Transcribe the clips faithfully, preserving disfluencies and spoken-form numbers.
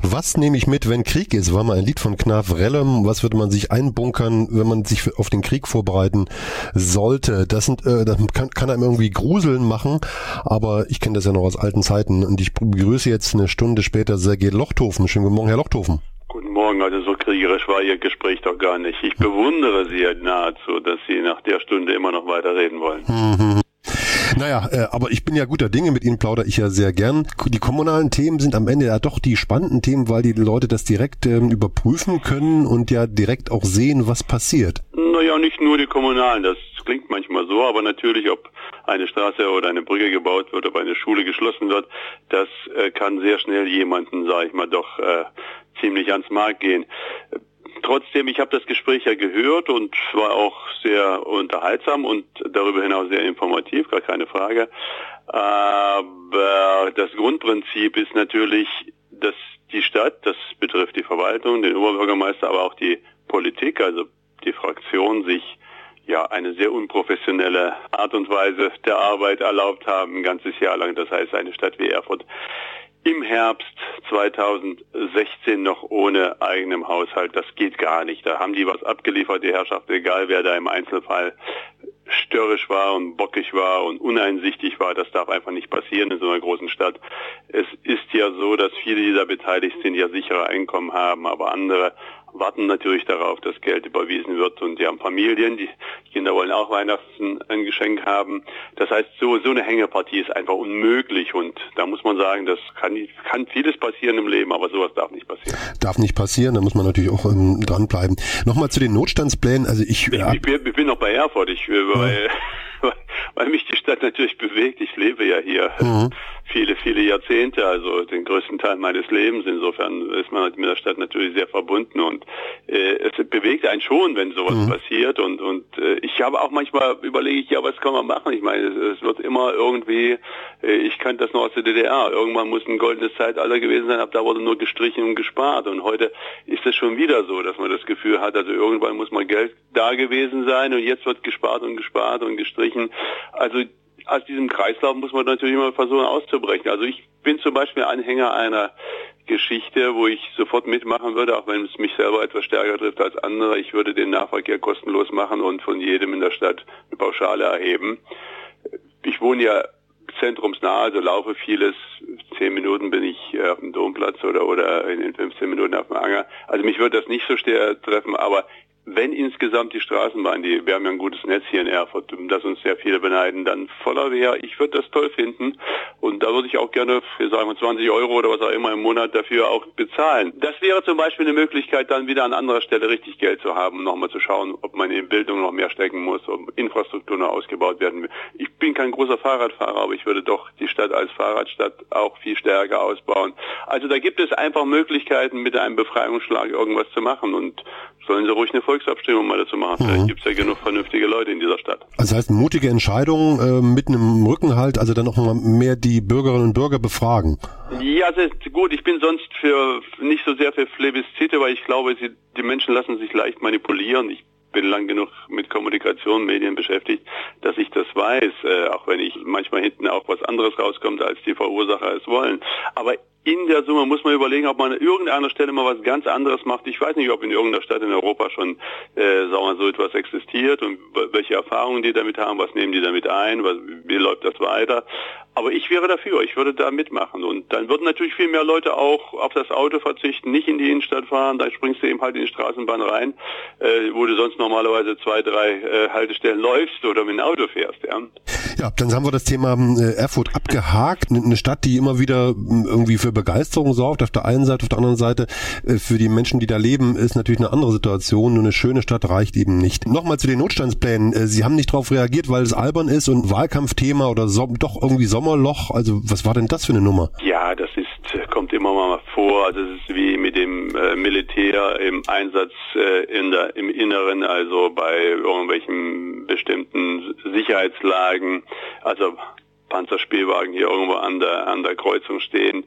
Was nehme ich mit, wenn Krieg ist? War mal ein Lied von Knarf Rellem. Was würde man sich einbunkern, wenn man sich auf den Krieg vorbereiten sollte? Das sind, äh, das kann, kann einem irgendwie Gruseln machen, aber ich kenne das ja noch aus alten Zeiten. Und ich begrüße jetzt eine Stunde später Sergej Lochthofen. Schönen guten Morgen, Herr Lochthofen. Guten Morgen, also so kriegerisch war Ihr Gespräch doch gar nicht. Ich bewundere Sie nahezu, dass Sie nach der Stunde immer noch weiter reden wollen. Mhm. Naja, äh, aber ich bin ja guter Dinge, mit Ihnen plaudere ich ja sehr gern. Die kommunalen Themen sind am Ende ja doch die spannenden Themen, weil die Leute das direkt ähm, überprüfen können und ja direkt auch sehen, was passiert. Naja, nicht nur die kommunalen, das klingt manchmal so, aber natürlich, ob eine Straße oder eine Brücke gebaut wird, ob eine Schule geschlossen wird, das äh, kann sehr schnell jemanden, sage ich mal, doch äh, ziemlich ans Mark gehen. Trotzdem, ich habe das Gespräch ja gehört und war auch sehr unterhaltsam und darüber hinaus sehr informativ, gar keine Frage. Aber das Grundprinzip ist natürlich, dass die Stadt, das betrifft die Verwaltung, den Oberbürgermeister, aber auch die Politik, also die Fraktion, sich ja eine sehr unprofessionelle Art und Weise der Arbeit erlaubt haben, ein ganzes Jahr lang. Das heißt, eine Stadt wie Erfurt im Herbst zweitausendsechzehn noch ohne eigenem Haushalt, das geht gar nicht. Da haben die was abgeliefert, die Herrschaft, egal wer da im Einzelfall störrisch war und bockig war und uneinsichtig war, das darf einfach nicht passieren in so einer großen Stadt. Es ist ja so, dass viele, die da beteiligt sind, ja sichere Einkommen haben, aber andere warten natürlich darauf, dass Geld überwiesen wird und die haben Familien, die Kinder wollen auch Weihnachten ein Geschenk haben. Das heißt, so so eine Hängepartie ist einfach unmöglich und da muss man sagen, das kann, kann vieles passieren im Leben, aber sowas darf nicht passieren. Darf nicht passieren, da muss man natürlich auch ähm, dranbleiben. Nochmal zu den Notstandsplänen, also ich... Ich, ich, ich bin noch bei Erfurt, ich, weil, ja. weil mich die Stadt natürlich bewegt, ich lebe ja hier mhm. viele, viele Jahrzehnte, also den größten Teil meines Lebens, insofern ist man mit der Stadt natürlich sehr verbunden und äh, es bewegt einen schon, wenn sowas mhm. passiert und und äh, ich habe auch manchmal überlege ich, ja, was kann man machen? Ich meine, es, es wird immer irgendwie, äh, ich kannte das noch aus der D D R, irgendwann muss ein goldenes Zeitalter gewesen sein, ab da wurde nur gestrichen und gespart und heute ist es schon wieder so, dass man das Gefühl hat, also irgendwann muss mal Geld da gewesen sein und jetzt wird gespart und gespart und gestrichen. Also aus diesem Kreislauf muss man natürlich immer versuchen auszubrechen. Also ich bin zum Beispiel Anhänger einer Geschichte, wo ich sofort mitmachen würde, auch wenn es mich selber etwas stärker trifft als andere. Ich würde den Nahverkehr kostenlos machen und von jedem in der Stadt eine Pauschale erheben. Ich wohne ja zentrumsnah, also laufe vieles. Zehn Minuten bin ich äh, auf dem Domplatz oder oder in fünfzehn Minuten auf dem Anger. Also mich würde das nicht so schwer treffen, aber wenn insgesamt die Straßenbahn, die, wir haben ja ein gutes Netz hier in Erfurt, das uns sehr viele beneiden, dann voller wäre, ich würde das toll finden und da würde ich auch gerne, wir sagen zwanzig Euro oder was auch immer im Monat dafür auch bezahlen. Das wäre zum Beispiel eine Möglichkeit, dann wieder an anderer Stelle richtig Geld zu haben, um nochmal zu schauen, ob man in Bildung noch mehr stecken muss, ob Infrastruktur noch ausgebaut werden will. Ich bin kein großer Fahrradfahrer, aber ich würde doch die Stadt als Fahrradstadt auch viel stärker ausbauen. Also da gibt es einfach Möglichkeiten, mit einem Befreiungsschlag irgendwas zu machen und sollen sie ruhig eine Volksabstimmung mal dazu machen. Mhm. Vielleicht gibt es ja genug vernünftige Leute in dieser Stadt. Also das heißt, mutige Entscheidung äh, mit einem Rückenhalt, also dann auch mal mehr die Bürgerinnen und Bürger befragen. Ja, das ist gut. Ich bin sonst für nicht so sehr für Plebiszite, weil ich glaube, sie, die Menschen lassen sich leicht manipulieren. Ich bin lang genug mit Kommunikation, Medien beschäftigt, dass ich das weiß, äh, auch wenn ich manchmal hinten auch was anderes rauskommt, als die Verursacher es wollen. Aber in der Summe muss man überlegen, ob man an irgendeiner Stelle mal was ganz anderes macht. Ich weiß nicht, ob in irgendeiner Stadt in Europa schon äh, sagen wir mal, so etwas existiert und welche Erfahrungen die damit haben, was nehmen die damit ein, was, wie läuft das weiter. Aber ich wäre dafür, ich würde da mitmachen. Und dann würden natürlich viel mehr Leute auch auf das Auto verzichten, nicht in die Innenstadt fahren, dann springst du eben halt in die Straßenbahn rein, äh, wo du sonst normalerweise zwei, drei äh, Haltestellen läufst oder mit dem Auto fährst. Ja, ja, dann haben wir das Thema äh, Erfurt abgehakt. Eine Stadt, die immer wieder irgendwie für Begeisterung sorgt, auf der einen Seite, auf der anderen Seite äh, für die Menschen, die da leben, ist natürlich eine andere Situation. Nur eine schöne Stadt reicht eben nicht. Nochmal zu den Notstandsplänen. Äh, Sie haben nicht darauf reagiert, weil es albern ist und Wahlkampfthema oder so, doch irgendwie Sommerloch. Also was war denn das für eine Nummer? Ja, das ist kommt immer mal vor. Also es ist wie mit dem äh, Militär im Einsatz äh, in der, im Inneren, also bei irgendwelchen bestimmten Sicherheitslagen. Also Panzerspielwagen hier irgendwo an der an der Kreuzung stehen.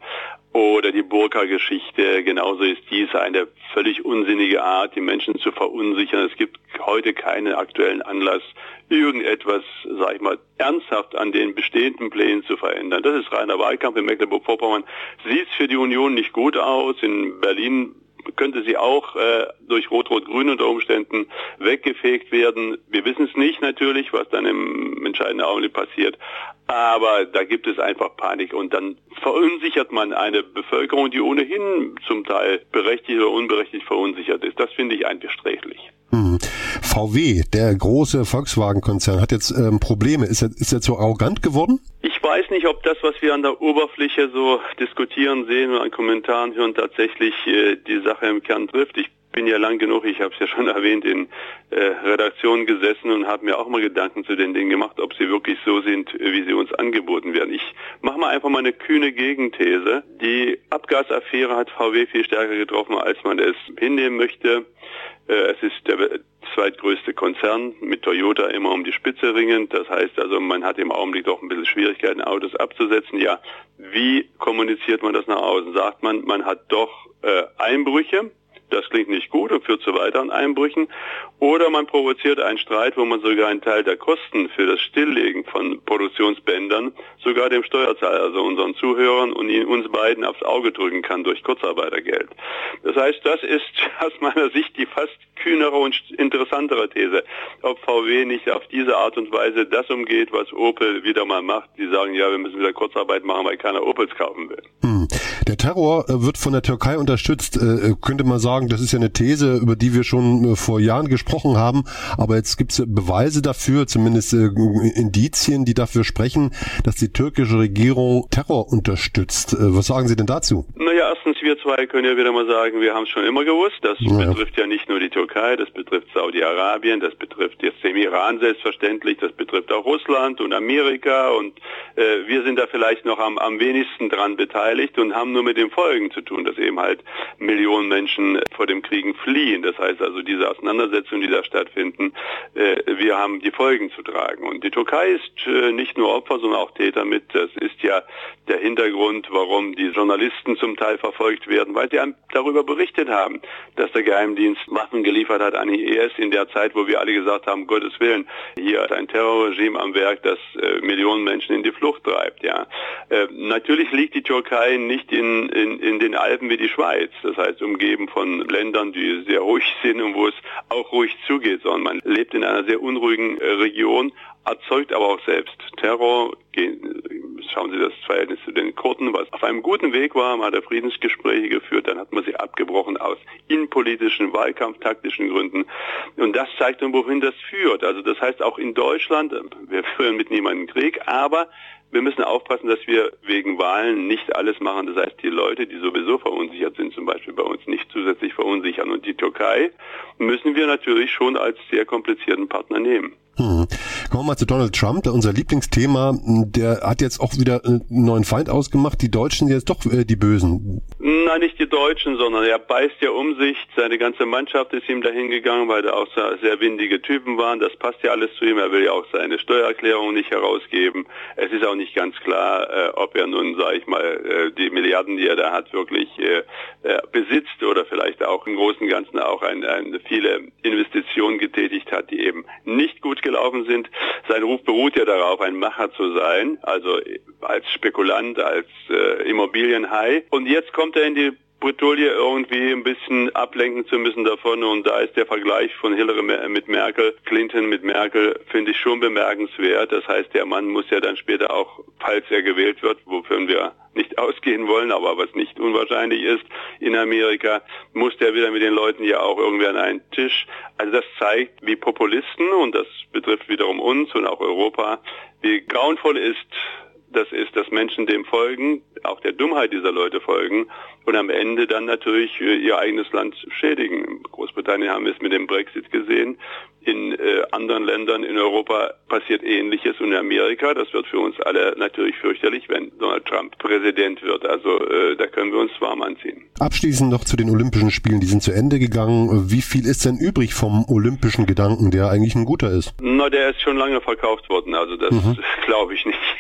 Oder die Burka-Geschichte, genauso ist dies eine völlig unsinnige Art, die Menschen zu verunsichern. Es gibt heute keinen aktuellen Anlass, irgendetwas, sag ich mal, ernsthaft an den bestehenden Plänen zu verändern. Das ist reiner Wahlkampf. In Mecklenburg-Vorpommern sieht es für die Union nicht gut aus. In Berlin könnte sie auch äh, durch Rot-Rot-Grün unter Umständen weggefegt werden. Wir wissen es nicht natürlich, was dann im entscheidenden Augenblick passiert. Aber da gibt es einfach Panik und dann verunsichert man eine Bevölkerung, die ohnehin zum Teil berechtigt oder unberechtigt verunsichert ist. Das finde ich eigentlich sträflich. Hm. V W, der große Volkswagen-Konzern, hat jetzt ähm, Probleme. Ist er, ist er zu arrogant geworden? Ich weiß nicht, ob das, was wir an der Oberfläche so diskutieren, sehen und an Kommentaren hören, tatsächlich äh, die Sache im Kern trifft. Ich bin ja lang genug, ich habe es ja schon erwähnt, in äh, Redaktionen gesessen und habe mir auch mal Gedanken zu den Dingen gemacht, ob sie wirklich so sind, wie sie uns angeboten werden. Ich mache mal einfach mal eine kühne Gegenthese. Die Abgasaffäre hat V W viel stärker getroffen, als man es hinnehmen möchte. Äh, es ist der zweitgrößte Konzern, mit Toyota immer um die Spitze ringend. Das heißt also, man hat im Augenblick doch ein bisschen Schwierigkeiten, Autos abzusetzen. Ja, wie kommuniziert man das nach außen? Sagt man, man hat doch äh, Einbrüche. Das klingt nicht gut und führt zu weiteren Einbrüchen. Oder man provoziert einen Streit, wo man sogar einen Teil der Kosten für das Stilllegen von Produktionsbändern sogar dem Steuerzahler, also unseren Zuhörern und uns beiden aufs Auge drücken kann durch Kurzarbeitergeld. Das heißt, das ist aus meiner Sicht die fast kühnere und interessantere These, ob V W nicht auf diese Art und Weise das umgeht, was Opel wieder mal macht. Die sagen, ja, wir müssen wieder Kurzarbeit machen, weil keiner Opels kaufen will. Hm. Der Terror wird von der Türkei unterstützt, äh, könnte man sagen, das ist ja eine These, über die wir schon äh, vor Jahren gesprochen haben, aber jetzt gibt es Beweise dafür, zumindest äh, Indizien, die dafür sprechen, dass die türkische Regierung Terror unterstützt. Äh, was sagen Sie denn dazu? Naja, erstens, wir zwei können ja wieder mal sagen, wir haben es schon immer gewusst. Das ja. betrifft ja nicht nur die Türkei, das betrifft Saudi-Arabien, das betrifft jetzt den Iran selbstverständlich, das betrifft auch Russland und Amerika und äh, wir sind da vielleicht noch am, am wenigsten dran beteiligt und haben nur mit den Folgen zu tun, dass eben halt Millionen Menschen vor dem Kriegen fliehen. Das heißt also, diese Auseinandersetzungen, die da stattfinden, äh, wir haben die Folgen zu tragen. Und die Türkei ist äh, nicht nur Opfer, sondern auch Täter mit. Das ist ja der Hintergrund, warum die Journalisten zum Teil verfolgt werden, weil sie darüber berichtet haben, dass der Geheimdienst Waffen geliefert hat an I S in der Zeit, wo wir alle gesagt haben, Gottes Willen, hier ist ein Terrorregime am Werk, das äh, Millionen Menschen in die Flucht treibt. Ja, äh, natürlich liegt die Türkei nicht in, in, in den Alpen wie die Schweiz, das heißt umgeben von Ländern, die sehr ruhig sind und wo es auch ruhig zugeht, sondern man lebt in einer sehr unruhigen äh, Region, erzeugt aber auch selbst Terror. Schauen Sie das Verhältnis zu den Kurden, was auf einem guten Weg war, man hat er Friedensgespräche geführt, dann hat man sie abgebrochen aus innenpolitischen, wahlkampftaktischen Gründen. Und das zeigt dann, wohin das führt. Also das heißt auch in Deutschland, wir führen mit niemandem Krieg, aber wir müssen aufpassen, dass wir wegen Wahlen nicht alles machen. Das heißt, die Leute, die sowieso verunsichert sind, zum Beispiel bei uns nicht zusätzlich verunsichern. Und die Türkei müssen wir natürlich schon als sehr komplizierten Partner nehmen. Hm. Kommen wir mal zu Donald Trump, unser Lieblingsthema. Der hat jetzt auch wieder einen neuen Feind ausgemacht. Die Deutschen sind jetzt doch äh, die Bösen. Nein, nicht die Deutschen, sondern er beißt ja um sich. Seine ganze Mannschaft ist ihm dahin gegangen, weil da auch sehr windige Typen waren. Das passt ja alles zu ihm. Er will ja auch seine Steuererklärung nicht herausgeben. Es ist auch nicht ganz klar, äh, ob er nun, sage ich mal, äh, die Milliarden, die er da hat, wirklich äh, äh, besitzt oder vielleicht auch im Großen und Ganzen auch ein, ein, viele Investitionen getätigt hat, die eben nicht gut gelaufen sind. Sein Ruf beruht ja darauf, ein Macher zu sein, also als Spekulant, als äh, Immobilienhai. Und jetzt kommt er in die Bredouille, irgendwie ein bisschen ablenken zu müssen davon, und da ist der Vergleich von Hillary mit Merkel, Clinton mit Merkel, finde ich schon bemerkenswert. Das heißt, der Mann muss ja dann später auch, falls er gewählt wird, wofür wir nicht ausgehen wollen, aber was nicht unwahrscheinlich ist in Amerika, muss der wieder mit den Leuten ja auch irgendwie an einen Tisch. Also das zeigt, wie Populisten, und das betrifft wiederum uns und auch Europa, wie grauenvoll ist das ist, dass Menschen dem folgen, auch der Dummheit dieser Leute folgen und am Ende dann natürlich ihr eigenes Land schädigen. In Großbritannien haben wir es mit dem Brexit gesehen. In äh, anderen Ländern in Europa passiert Ähnliches, und in Amerika, das wird für uns alle natürlich fürchterlich, wenn Donald Trump Präsident wird. Also äh, da können wir uns warm anziehen. Abschließend noch zu den Olympischen Spielen, die sind zu Ende gegangen. Wie viel ist denn übrig vom olympischen Gedanken, der eigentlich ein guter ist? Na, der ist schon lange verkauft worden, also das mhm. glaube ich nicht.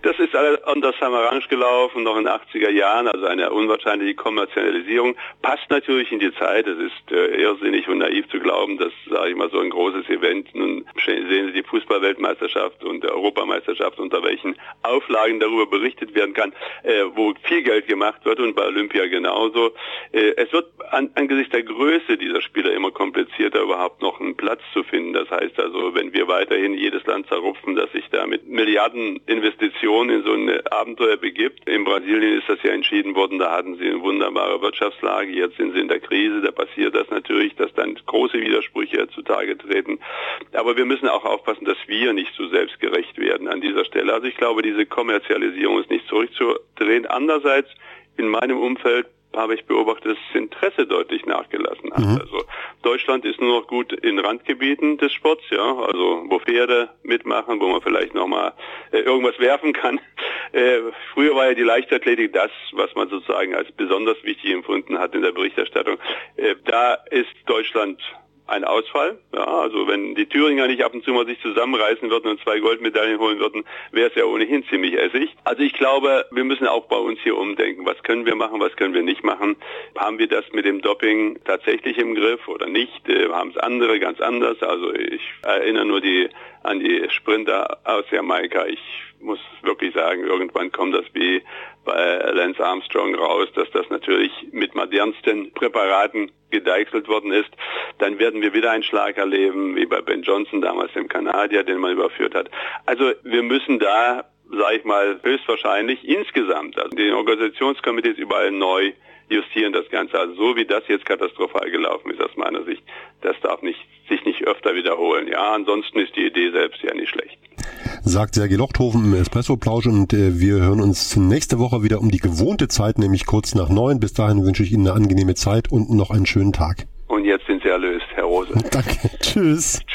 Das ist alles unter Samaranch gelaufen, noch in den achtziger Jahren, also eine unwahrscheinliche Kommerzialisierung. Passt natürlich in die Zeit. Es ist äh, irrsinnig und naiv zu glauben, dass, sage ich mal, so ein großes Event, nun sehen Sie die Fußball-Weltmeisterschaft und die Europameisterschaft, unter welchen Auflagen darüber berichtet werden kann, äh, wo viel Geld gemacht wird, und bei Olympia genauso. Äh, es wird an, angesichts der Größe dieser Spieler immer komplizierter, überhaupt noch einen Platz zu finden. Das heißt also, wenn wir weiterhin jedes Land zerrupfen, das sich da mit Milliarden Investitionen in so ein Abenteuer begibt. In Brasilien ist das ja entschieden worden, da hatten sie eine wunderbare Wirtschaftslage, jetzt sind sie in der Krise, da passiert das natürlich, dass dann große Widersprüche zutage treten. Aber wir müssen auch aufpassen, dass wir nicht zu selbstgerecht werden an dieser Stelle. Also ich glaube, diese Kommerzialisierung ist nicht zurückzudrehen. Andererseits, in meinem Umfeld habe ich beobachtet, dass das Interesse deutlich nachgelassen hat. Mhm. Also Deutschland ist nur noch gut in Randgebieten des Sports, ja, also wo Pferde mitmachen, wo man vielleicht nochmal äh, irgendwas werfen kann. Äh, früher war ja die Leichtathletik das, was man sozusagen als besonders wichtig empfunden hat in der Berichterstattung. Äh, da ist Deutschland ein Ausfall. Ja, also wenn die Thüringer nicht ab und zu mal sich zusammenreißen würden und zwei Goldmedaillen holen würden, wäre es ja ohnehin ziemlich essig. Also ich glaube, wir müssen auch bei uns hier umdenken. Was können wir machen, was können wir nicht machen? Haben wir das mit dem Doping tatsächlich im Griff oder nicht? Äh, haben es andere ganz anders? Also ich erinnere nur die an die Sprinter aus Jamaika. Ich muss wirklich sagen, irgendwann kommt das wie bei Lance Armstrong raus, dass das natürlich mit modernsten Präparaten gedeichselt worden ist. Dann werden wir wieder einen Schlag erleben, wie bei Ben Johnson damals, dem Kanadier, den man überführt hat. Also wir müssen da, sage ich mal, höchstwahrscheinlich insgesamt, also die Organisationskomitees überall neu justieren das Ganze. Also so wie das jetzt katastrophal gelaufen ist aus meiner Sicht, das darf nicht, sich nicht öfter wiederholen. Ja, ansonsten ist die Idee selbst ja nicht schlecht. Sagt Sergej Lochthofen im Espresso-Plausch, und äh, wir hören uns nächste Woche wieder um die gewohnte Zeit, nämlich kurz nach neun. Bis dahin wünsche ich Ihnen eine angenehme Zeit und noch einen schönen Tag. Und jetzt sind Sie erlöst, Herr Rose. Danke. Tschüss. Tschüss.